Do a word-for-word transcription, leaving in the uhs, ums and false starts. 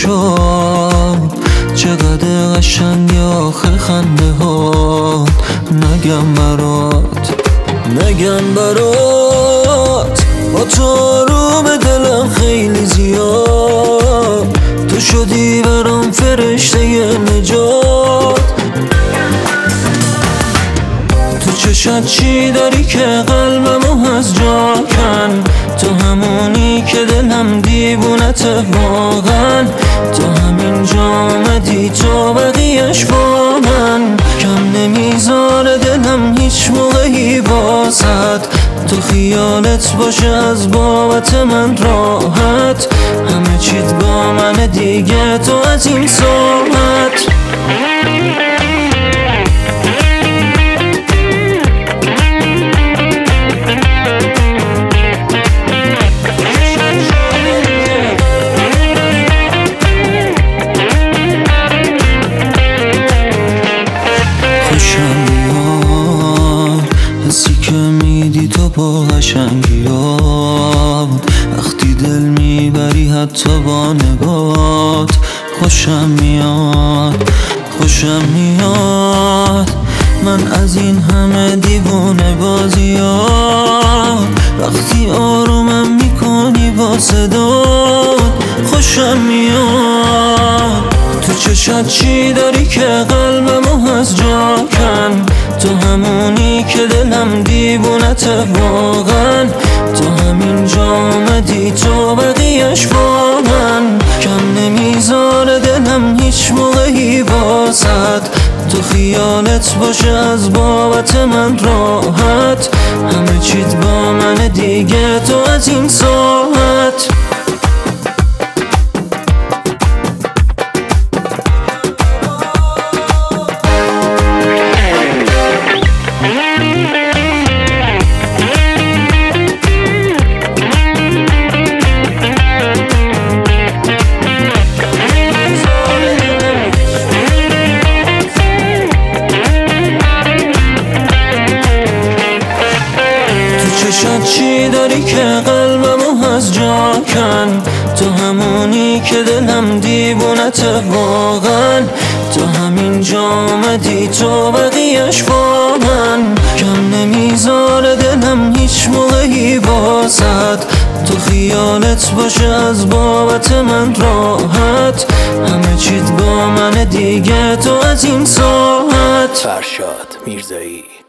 چشام چقدر قشنگی آخه خنده ها. نگم برات نگم برات با تو آروم دلم خیلی زیاد. تو شدی برام فرشته نجات. تو چشات چی داری که قلبمو از جا کن؟ تو همونی که دلم دیوونته واقعا. تو همین جا آمدی تو بقیهش با من. کم نمیذاره دلم هیچ موقعی واسد. تو خیالت باشه از بابت من راحت. همه چیت با من دیگه تو از این ساعت. خوشم میاد حسی که میدی تو با قشنگی ها. وقتی دل میبری حتی با نگات. خوشم میاد خوشم میاد من از این همه دیوونه بازی ها. وقتی آرومم میکنی با صدات. خوشم میاد تو چشات چی داری که قلبمو از جا کن؟ تو همونی که دلم دیوونته واقعا. تو همین جا آمدی تو بقیهش با من. کم نمیذاره دلم هیچ موقعی واسد. تو خیالت باشه از بابت من راحت. همه چیت با من دیگه تو از این ساعت. چشات چی داری که قلبمو از جا کن؟ تو همونی که دلم دیوونته واقعا. تو همین جا آمدی تو بقیهش با من. کم نمیذاره دلم هیچ موقعی واسد. تو خیالت باشه از بابت من راحت. همه چیت با من دیگه تو از این ساعت. فرشاد میرزایی.